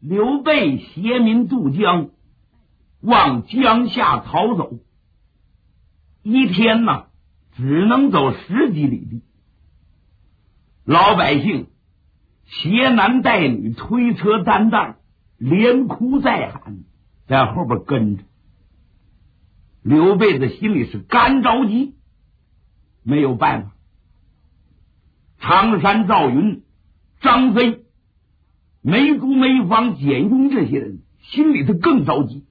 刘备携民渡江，往江夏逃走，一天呢只能走10几里地。老百姓携男带女，推车担担，连哭带喊，在后边跟着。刘备的心里是干着急，没有办法。常山赵云、张飞、梅竹、梅芳、简雍这些人心里头更着急，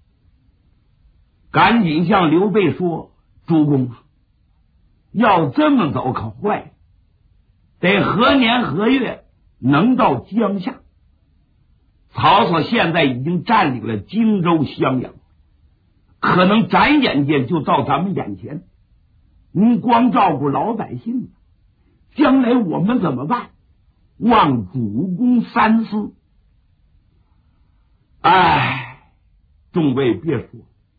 赶紧向刘备说：主公啊，要这么走可坏了，得何年何月能到江夏？曹操现在已经占领了荆州、襄阳，可能转眼间就到咱们眼前。您光照顾老百姓，将来我们怎么办？望主公三思。哎，众位别说，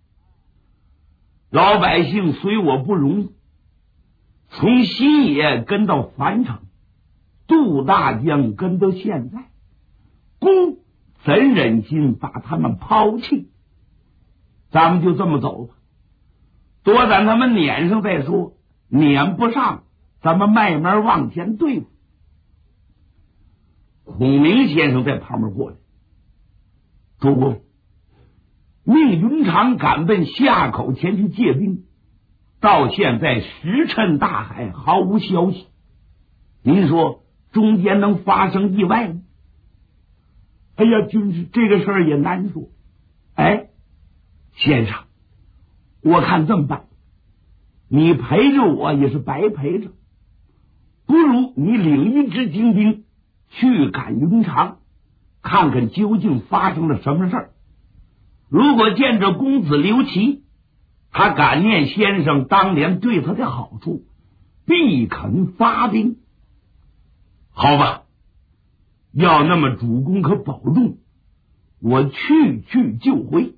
老百姓随我不容易，从新野跟到樊城，渡大江跟到现在，公怎忍心把他们抛弃？咱们就这么走吧，多咱他们撵上再说，撵不上咱们慢慢往前对付。孔明先生在旁边过来：主公，命云长赶奔夏口前去借兵，到现在石沉大海，毫无消息。您说中间能发生意外吗？哎呀，军师，这个事儿也难说。哎，先生，我看这么办，你陪着我也是白陪着，不如你领一支精兵去赶云长，看看究竟发生了什么事儿。如果见着公子刘琦，他感念先生当年对他的好处，必肯发兵。好吧，要那么主公可保重，我去就回。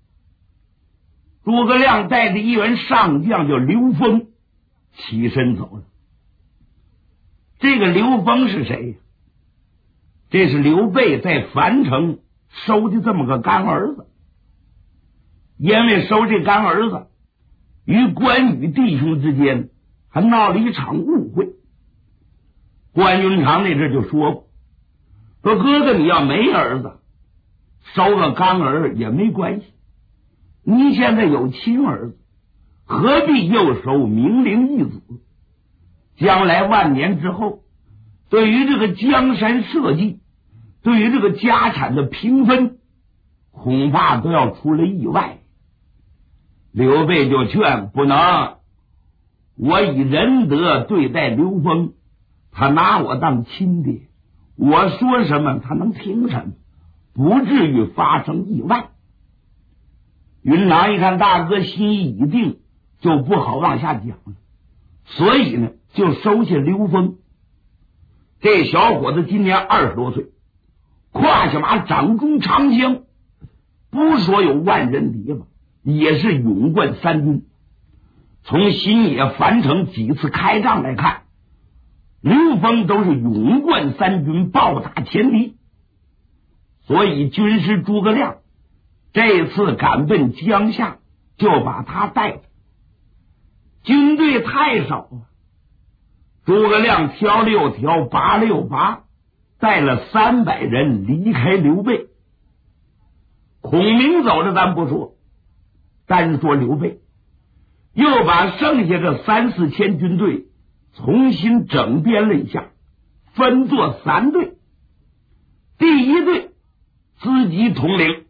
诸葛亮带着一员上将叫刘封起身走了。这个刘封是谁？这是刘备在樊城收的这么个干儿子。因为收这干儿子，与关羽弟兄之间还闹了一场误会。关云长那阵就说过，说哥哥你要没儿子，收个干儿也没关系，你现在有亲儿子，何必又收明灵义子？将来万年之后，对于这个江山社稷，对于这个家产的平分，恐怕都要出了意外。刘备就劝不能，我以仁德对待刘封，他拿我当亲爹，我说什么他能听什么，不至于发生意外。云长一看大哥心意已定，就不好往下讲了，所以呢就收下刘封。这小伙子今年20多岁，胯下马掌中长枪，不说有万人敌吧，也是勇冠三军。从新野樊城几次开仗来看，刘封都是勇冠三军，暴打前敌。所以军师诸葛亮这次赶奔江夏，就把他带着。军队太少了，诸葛亮挑6挑拔6拔，带了300人离开刘备。孔明走了咱不说，单说刘备又把剩下的3、4千军队重新整编了一下，分作3队。第一队资吉统领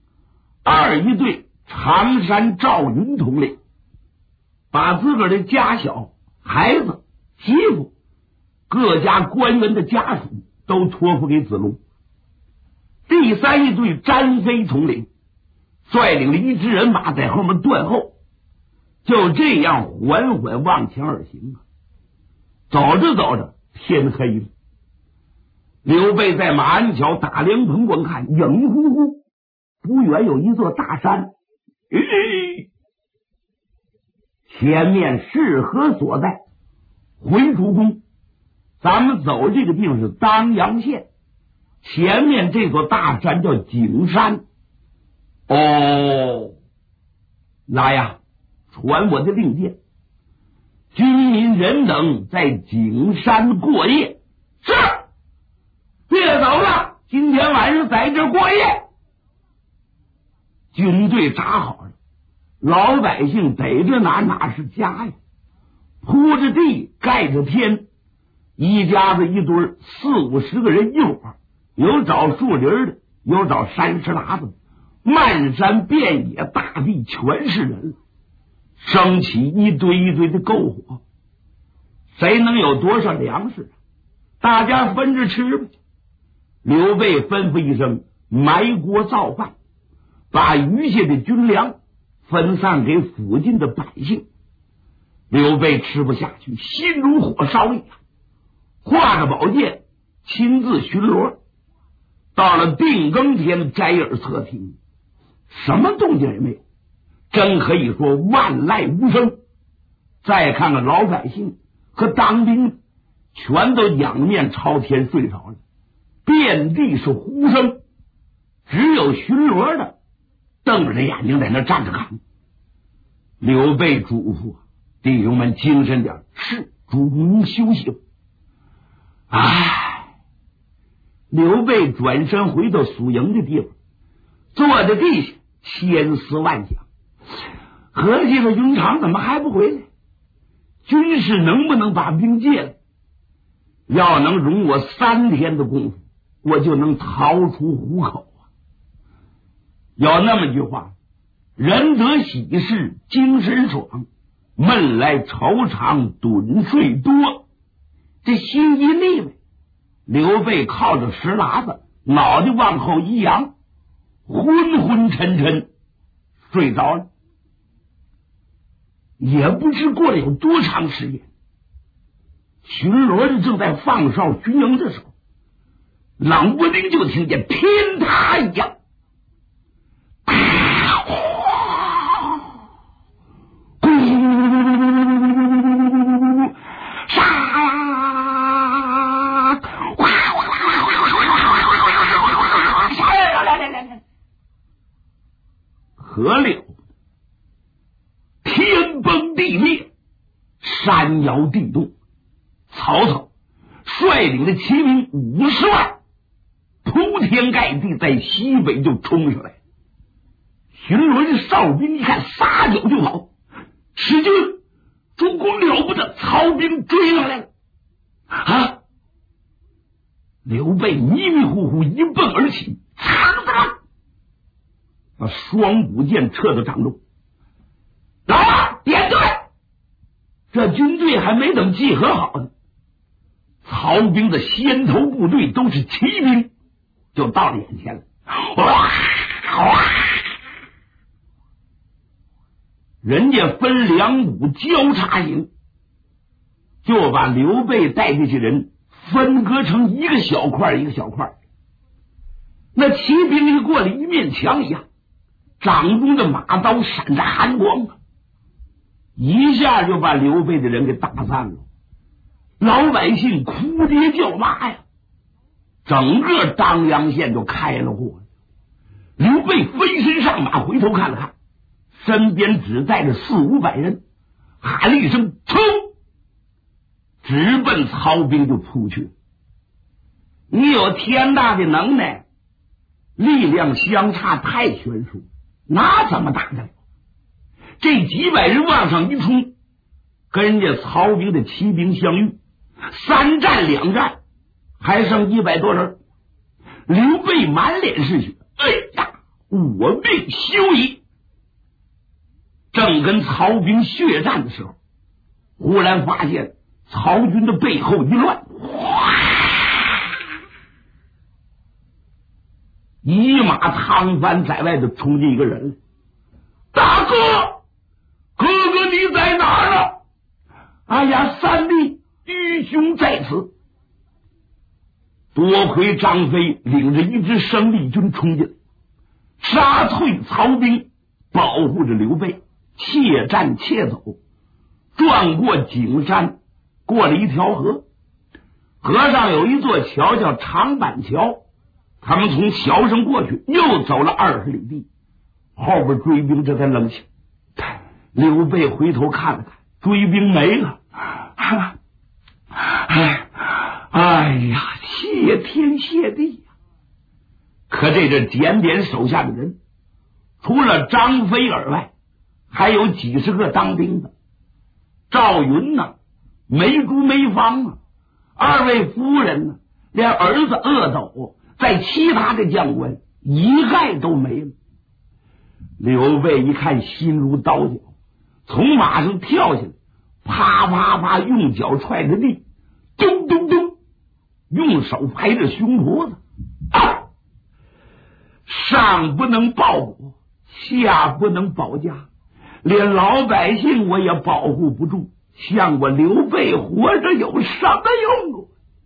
，2队常山赵云统领，把自个儿的家小、孩子、媳妇、各家官员的家属都托付给子龙。第3队詹飞统领，率领了一支人马在后面断后，就这样缓缓往前而行。走着走着天黑了，刘备在马鞍桥打凉棚观看，影乎乎不远有一座大山，前面是何所在？回主公，咱们走这个地方是当阳县， 前面这座大山叫景山。哦，来呀，传我的令箭，军民人等在景山过夜。是，别走了，今天晚上在这过夜。军队扎好了，老百姓逮着哪是家呀？铺着地，盖着天，一家子一堆，40-50个人一伙，有找树林的，有找山石拉子的，漫山遍野，大地全是人，升起一堆一堆的篝火。谁能有多少粮食？大家分着吃吧。刘备吩咐一声，埋锅造饭，把余下的军粮分散给附近的百姓。刘备吃不下去，心如火烧一样，挎着宝剑亲自巡逻。到了定更天，摘耳侧听，什么动静也没有，真可以说万籁无声。再看看老百姓和当兵，全都仰面朝天睡着了，遍地是呼声，只有巡逻的瞪着眼睛在那站着看。刘备嘱咐弟兄们精神点，是主公休息吧。刘备转身回到宿营的地方，坐在地下千思万想，合计了云长怎么还不回来？军师能不能把兵借来？要能容我3天的功夫，我就能逃出虎口啊！有那么句话，人得喜事精神爽，闷来愁肠盹睡多。这心一立呗，刘备靠着石喇子，脑袋往后一扬，昏昏沉沉睡着了。也不知过了有多长时间，巡逻的正在放哨巡营的时候，冷不丁就听见天塌一样，可了，天崩地裂，山摇地动。曹操率领的骑兵50万，铺天盖地在西北就冲上来。巡逻的哨兵一看，撒脚就跑。使劲，主公了不得，曹兵追上来了！啊！刘备迷迷糊糊一蹦而起，把双股剑撤到掌中。老二点队，这军队还没等集合好呢，曹兵的先头部队都是骑兵，就到了眼前了。人家分2股交叉营，就把刘备带这些人分割成一个小块一个小块。那骑兵一过来，一面墙一样，掌中的马刀闪着寒光啊，一下就把刘备的人给打散了。老百姓哭爹叫妈呀，整个当阳县就开了火。刘备飞身上马，回头看了看，身边只带着400-500人，喊了一声冲，直奔曹兵就扑去。你有天大的能耐，力量相差太悬殊，那怎么打得了？这几百人往上一冲，跟人家曹兵的骑兵相遇，3战2战，还剩100多人。刘备满脸是血，哎呀，我命休矣！正跟曹兵血战的时候，忽然发现曹军的背后一乱，一马趟翻在外的冲进一个人来。大哥，哥哥你在哪儿啊？哎呀，三弟，愚兄在此。多亏张飞领着一支生力军冲进来，杀退曹兵，保护着刘备，怯战怯走，转过景山，过了一条河，河上有一座桥叫长板桥， 他们从桥上过去，又走了20里地，后边追兵这才冷清。刘备回头看了看，追兵没了。哎呀，谢天谢地呀！可这检点手下的人，除了张飞而外，还有几十个当兵的。赵云呢，没猪没房啊，二位夫人呢，连儿子阿斗，在其他的将官一概都没了。刘备一看，心如刀绞，从马上跳下来，啪啪啪用脚踹着地，咚咚咚，用手拍着胸脯子。上不能报国，下不能保家，连老百姓我也保护不住，像我刘备活着有什么用啊？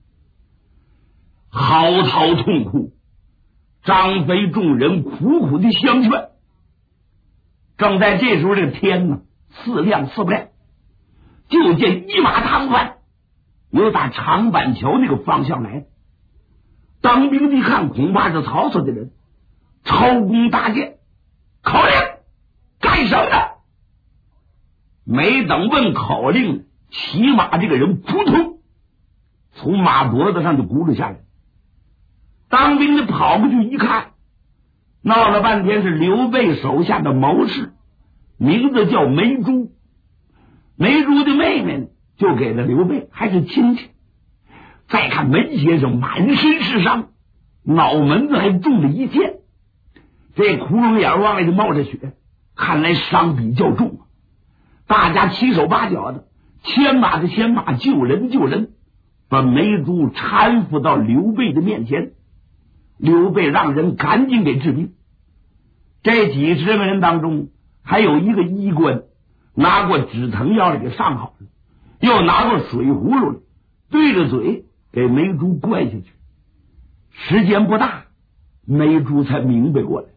嚎啕痛哭，张飞众人苦苦的相劝。正在这时候，这个天呢似亮似不亮，就见一马唐范由打长板桥那个方向来。当兵的一看，恐怕是曹操的人，超弓搭箭，口令干什么呢？没等问口令，骑马这个人扑通从马脖子上就轱辘下来。当兵的跑过去一看，闹了半天是刘备手下的谋士，名字叫梅珠。梅珠的妹妹就给了刘备，还是亲戚。再看梅先生满身是伤，脑门子还中了一箭，这窟窿眼往外就冒着血，看来伤比较重啊。大家七手八脚的，牵马的牵马，救人救人，把梅珠搀扶到刘备的面前。刘备让人赶紧给治病。这几十个人当中，还有一个医官拿过止疼药来给上好了，又拿过水葫芦来对着嘴给梅珠灌下去。时间不大，梅珠才明白过来，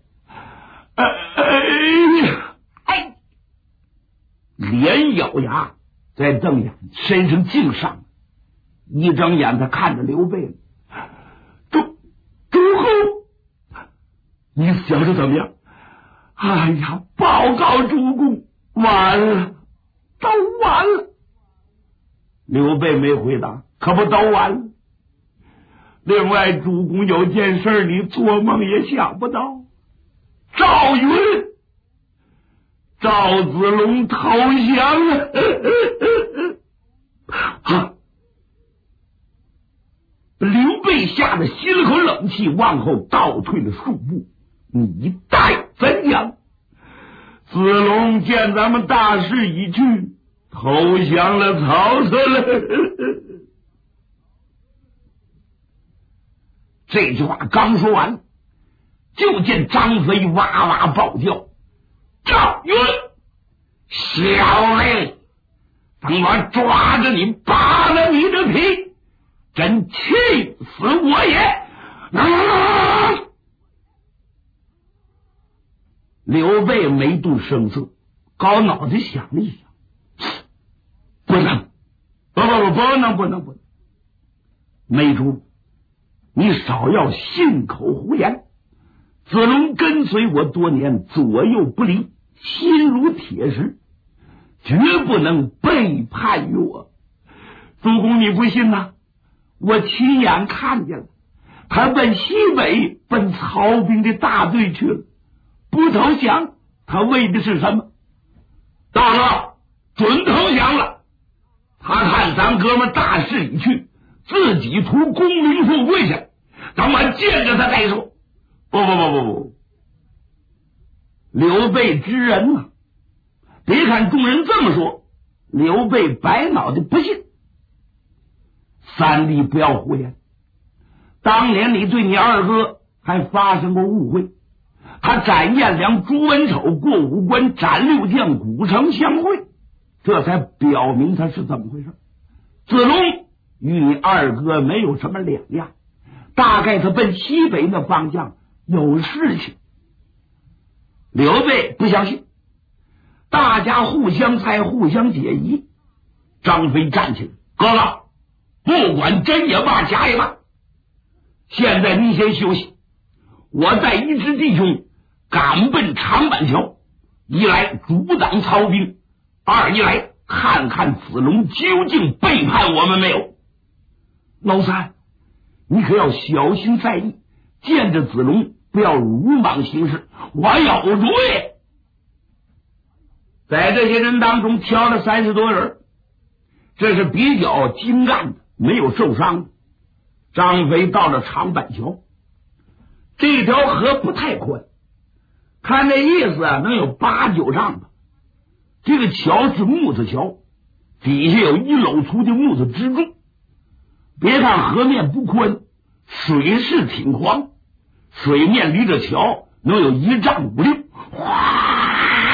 连咬牙再瞪眼，身上净上。一睁眼，他看着刘备了，诸侯，你想是怎么样？哎呀，报告主公，完了，都完了。刘备没回答，可不都完了。另外，主公有件事你做梦也想不到，赵云、赵子龙投降了。刘备吓得吸了口冷气，往后倒退了数步。你待怎样？子龙见咱们大势已去，投降了曹操了。这句话刚说完，就见张飞哇哇暴叫：赵云，小子，等我抓着你扒了你的皮，真气死我也！刘备没动声色，高脑袋想了一想，不能，不能！梅珠，你少要信口胡言。子龙跟随我多年，左右不离，心如铁石，绝不能背叛于我。主公你不信呐？我亲眼看见了，他奔西北，奔曹兵的大队去了。不投降，他为的是什么？大哥，准投降了。他看咱哥们大势已去，自己图功名富贵去，等我见着他再说。不，刘备知人呐。别看众人这么说，刘备白脑袋不信。三弟不要胡言，当年你对你二哥还发生过误会，他斩颜良、诛文丑，过五关斩六将，古城相会，这才表明他是怎么回事。子龙与你二哥没有什么两样，大概他奔西北那方向有事情。刘备不相信，大家互相猜，互相解疑。张飞站起来，哥哥，不管真也罢，假也罢，现在你先休息， 我带一支弟兄赶奔长板桥，一来阻挡曹兵，二一来看看子龙究竟背叛我们没有。老三，你可要小心在意，见着子龙不要鲁莽行事。我有主意。在这些人当中挑了30多人，这是比较精干的，没有受伤的。张飞到了长板桥，这条河不太宽，看这意思能有8、9丈吧。这个桥是木头桥，底下有1篓粗的木头支柱。别看河面不宽，水势挺狂，水面离着桥能有1丈5六，哗，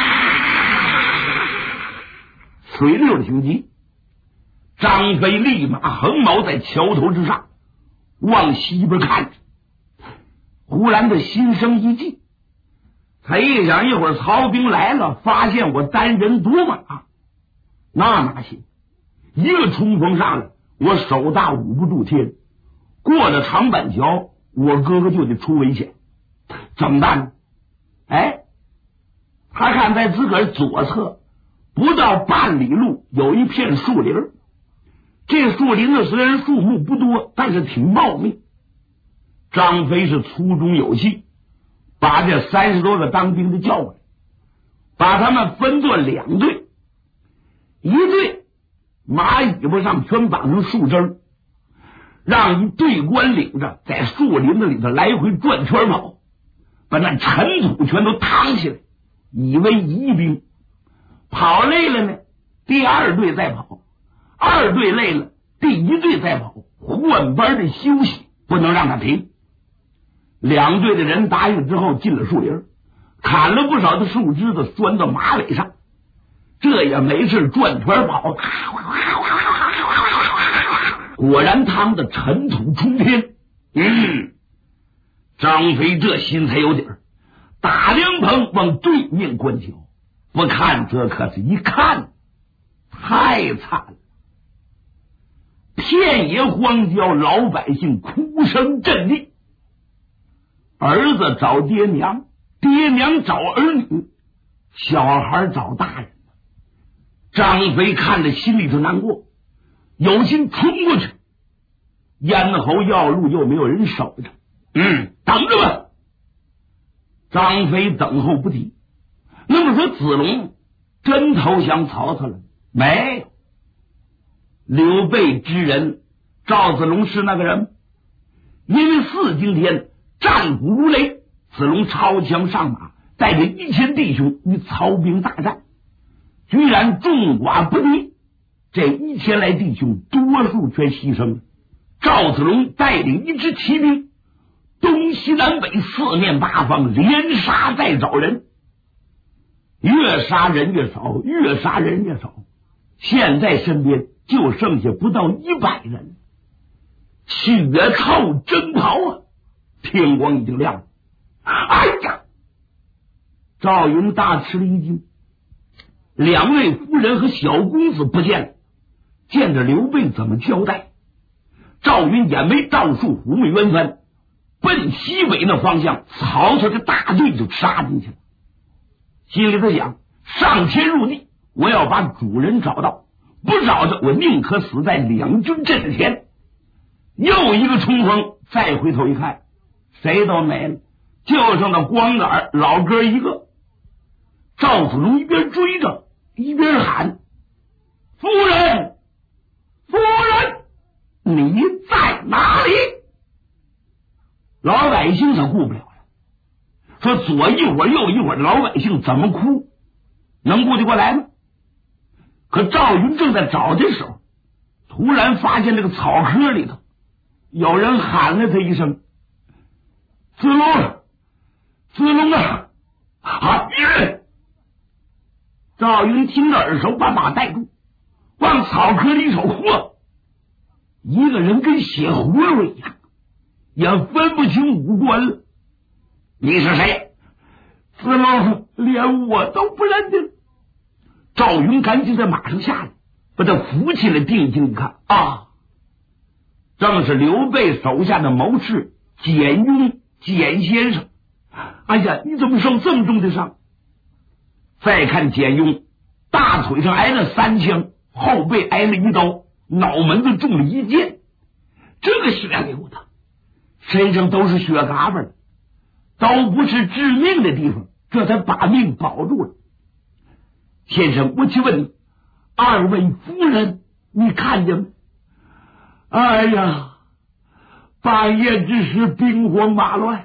水流挺急。张飞立马横锚在桥头之上，往西边看着。忽然的心生一计，他一想，一会儿曹兵来了，发现我单人独马，那哪行？一个冲锋上来，我手大捂不住天，过了长板桥，我哥哥就得出危险。怎么办呢？他看在自个儿左侧不到半里路有一片树林，这树林子虽然树木不多，但是挺茂密。张飞是粗中有细，把这30多个当兵的叫过来，把他们分作2队，一队马尾巴上全绑上树枝，让一队官领着在树林子里头来回转圈跑，把那尘土全都趟起来，以为疑兵。跑累了呢，第2队再跑，2队累了，第1队再跑，换班的休息，不能让他停。2队的人答应之后，进了树林，砍了不少的树枝子，拴到马尾上，这也没事转圈跑，果然趟的尘土冲天。张飞这心才有底儿，打凉棚往对面观桥，不看这可是一看太惨了。片野荒郊，老百姓哭声震地，儿子找爹娘，爹娘找儿女，小孩找大人。张飞看着心里头难过，有心冲过去，咽喉要路又没有人守着，等着吧。张飞等候不提。那么说子龙真投降曹操了没有？刘备之人赵子龙是那个人，因为4更天战鼓如雷，子龙超强上马，带着1000弟兄与曹兵大战，居然众寡不敌。这1000来弟兄多数全牺牲了。赵子龙带领一支骑兵，东西南北4面8方连杀再找人，越杀人越少，越杀人越少。现在身边就剩下不到100人，血透征袍啊！天光已经亮了。哎呀！赵云大吃了一惊，2位夫人和小公子不见了，见着刘备怎么交代？赵云眼眉倒竖，虎目圆翻，奔西北那方向，曹操的大队就杀进去了。心里头想，上天入地，我要把主人找到，不找着我宁可死在2军阵前。又一个冲锋，再回头一看，谁都没了，就剩那光杆老哥一个。赵子龙一边追着一边喊：夫人，夫人，你在哪里？老百姓他顾不了了，说左一会儿右一会儿，老百姓怎么哭能顾得过来吗？可赵云正在找的时候，突然发现这个草窠里头有人喊了他一声：子龙，子龙啊！啊！赵云听着耳熟，把马带住，往草窠里一瞅，嚯，一个人跟血葫芦一样，也分不清五官了。你是谁？子龙，连我都不认得。赵云赶紧在马上下来，把他扶起来，定睛一看，啊，正是刘备手下的谋士简雍简先生。 哎呀，你怎么受这么重的伤？再看简雍，大腿上挨了3枪，后背挨了1刀，脑门子中了1箭，这个血流的，身上都是血嘎巴的，都不是致命的地方，这才把命保住了。先生，我请问你，2位夫人你看见没？哎呀，半夜之时兵荒马乱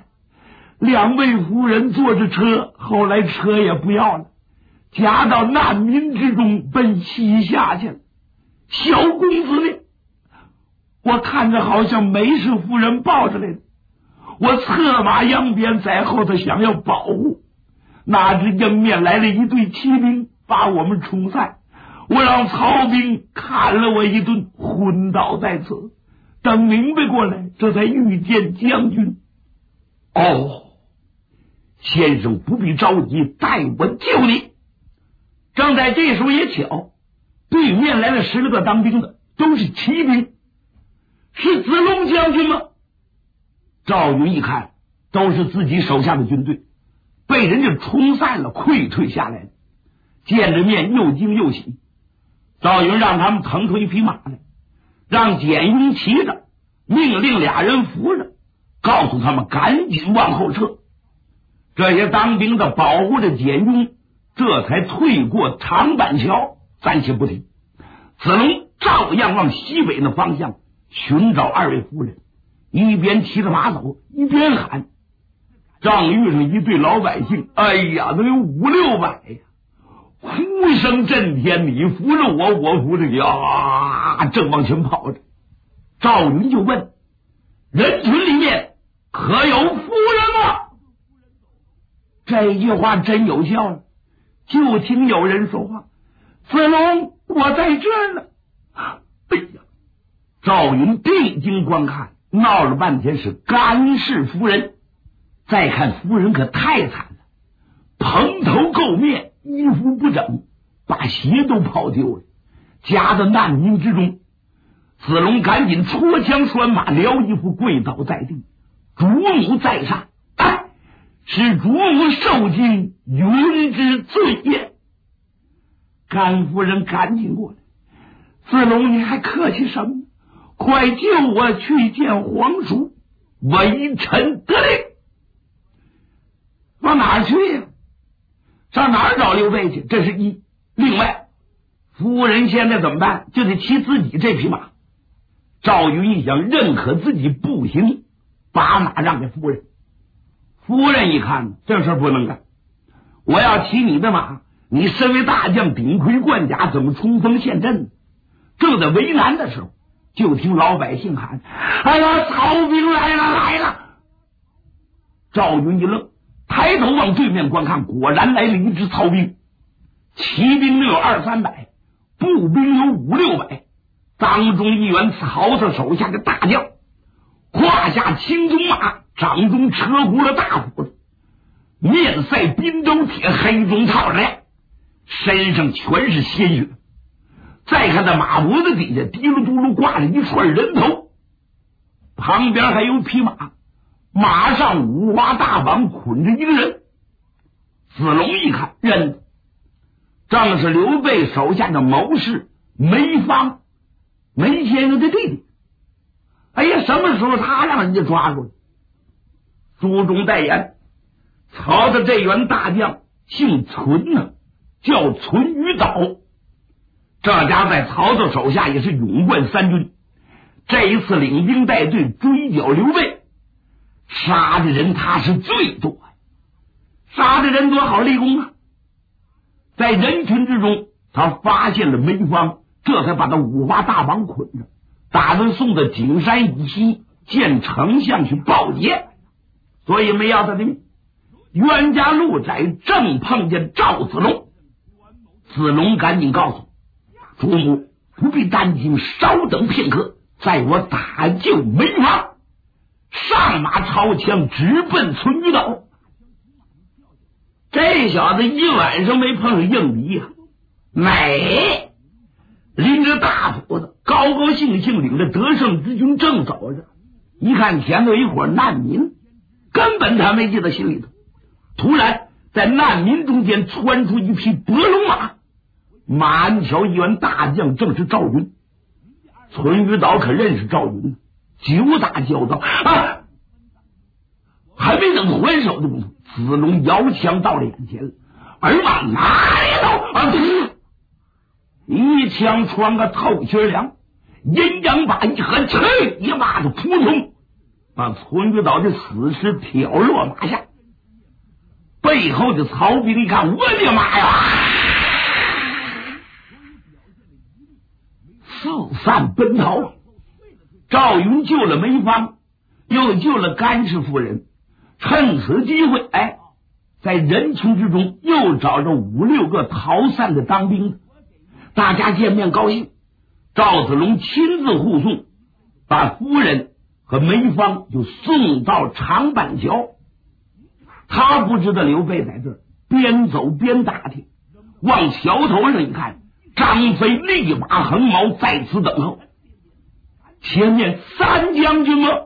，2位夫人坐着车，后来车也不要了，夹到难民之中，奔西夏去了。小公子呢？我看着好像梅氏夫人抱着来的，我策马扬鞭在后头想要保护，哪知迎面来了一队骑兵，把我们冲散。我让曹兵砍了我一顿，昏倒在此。等明白过来，这才遇见将军。哦，先生不必着急，待我救你。正在这时候也巧，对面来了10来个当兵的，都是骑兵。是子龙将军吗？赵云一看，都是自己手下的军队，被人家冲散了，溃退下来了。见着面又惊又喜。赵云让他们腾出一匹马来，让简雍骑着，命令俩人扶着，告诉他们赶紧往后撤。这些当兵的保护着简雍，这才退过长板桥，暂且不提。子龙照样往西北的方向寻找2位夫人，一边骑着马走，一边喊。正遇上一队老百姓，哎呀，都有500-600呀，呼声震天，你扶着我，我扶着你啊，正往前跑着。赵云就问：人群里面可有夫人吗？这句话真有效了，就听有人说话：子龙，我在这儿呢。哎呀，赵云定睛观看，闹了半天是甘氏夫人。再看夫人可太惨了，蓬头垢面，衣服不整，把鞋都跑丢了，夹在难民之中。子龙赶紧戳枪拴马，撩衣服跪倒在地，主母在上，是主母受惊，云之罪也。甘夫人赶紧过来：子龙，你还客气什么？快救我去见皇叔，微臣得令。往哪儿去呀？上哪儿找刘备去？这是一。另外，夫人现在怎么办？就得骑自己这匹马。赵云一想，认可自己不行，把马让给夫人。夫人一看，这事不能干，我要骑你的马，你身为大将，顶盔贯甲，怎么冲锋陷阵？正在为难的时候，就听老百姓喊：哎呀，曹兵来了来了！赵云一愣，抬头往对面观看，果然来了一支曹兵，骑兵有200-300，步兵有500-600，当中一员曹操手下的大将，胯下青鬃马，掌中车轱辘大斧子，面赛滨州铁，黑中套着，身上全是鲜血。再看那马脖子底下滴噜嘟噜挂着一串人头，旁边还有匹马，马上五花大绑捆着一个人。子龙一看认得，正是刘备手下的谋士梅芳，梅先生的弟弟。哎呀，什么时候他让人家抓住了？书中代言，曹操这员大将姓存呢，叫存于岛。这家在曹操手下也是勇冠3军，这一次领兵带队追剿刘备，杀的人他是最多，杀的人多好立功啊！在人群之中，他发现了梅芳，这才把他五花大绑捆着，打算送到景山以西见丞相去报捷，所以没要他的命。冤家路窄，正碰见赵子龙。子龙赶紧告诉主母，不必担心，稍等片刻，在我打救梅芳。上马抄枪，直奔存于岛。这小子一晚上没碰上硬敌呀，美拎着大斧子，高高兴兴领着得胜之军正走着。一看前头一伙难民，根本他没记在心里头。 突然在难民中间窜出一匹伯龙马，马鞍条一员大将正是赵云。村于岛可认识赵云，就打交道啊！还没等还手的功夫，子龙摇枪到了眼前了，而马哪里到啊！一枪穿个透心凉，阴阳把一合，啐一马的扑通，把村于岛的死尸挑落马下。背后的曹兵一看，我的妈呀！四散奔逃。赵云救了梅芳，又救了甘氏夫人，趁此机会，在人群之中又找着5、6个逃散的当兵的，大家见面高兴。赵子龙亲自护送，把夫人和梅芳就送到长板桥。他不知道刘备在这儿，边走边打听，往桥头上一看，张飞立马横矛在此等候。前面三将军吗？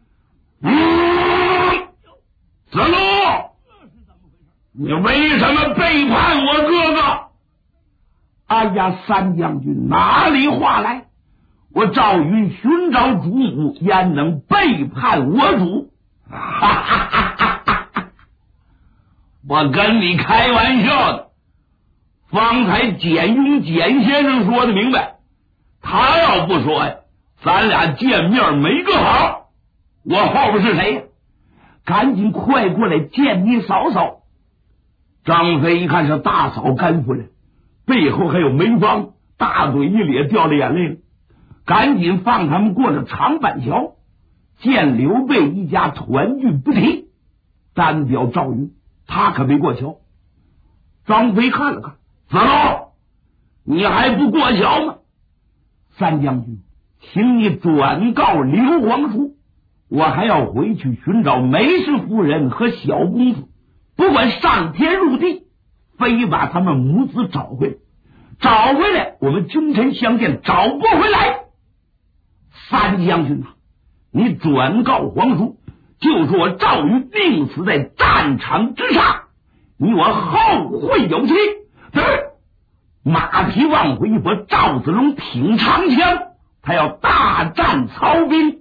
子路，你为什么背叛我哥哥？哎呀，三将军哪里话来？我赵云寻找主母，焉能背叛我主？哈哈哈哈哈！我跟你开玩笑的。方才简雍简先生说的明白，他要不说呀，咱俩见面没个好。我后边是谁呀？赶紧快过来见你嫂嫂。张飞一看是大嫂甘夫人，背后还有梅芳，大嘴一咧，掉了眼泪了。赶紧放他们过了长板桥，见刘备一家团聚不提，单表赵云，他可没过桥。张飞看了看，子路，你还不过桥吗？三将军，请你转告刘皇叔，我还要回去寻找梅氏夫人和小公子，不管上天入地，非把他们母子找回来。找回来，我们君臣相见；找不回来，三将军啊，你转告皇叔，就说我赵云病死在战场之上，你我后会有期。马蹄往回一拨，赵子龙挺长枪，他要大战曹兵。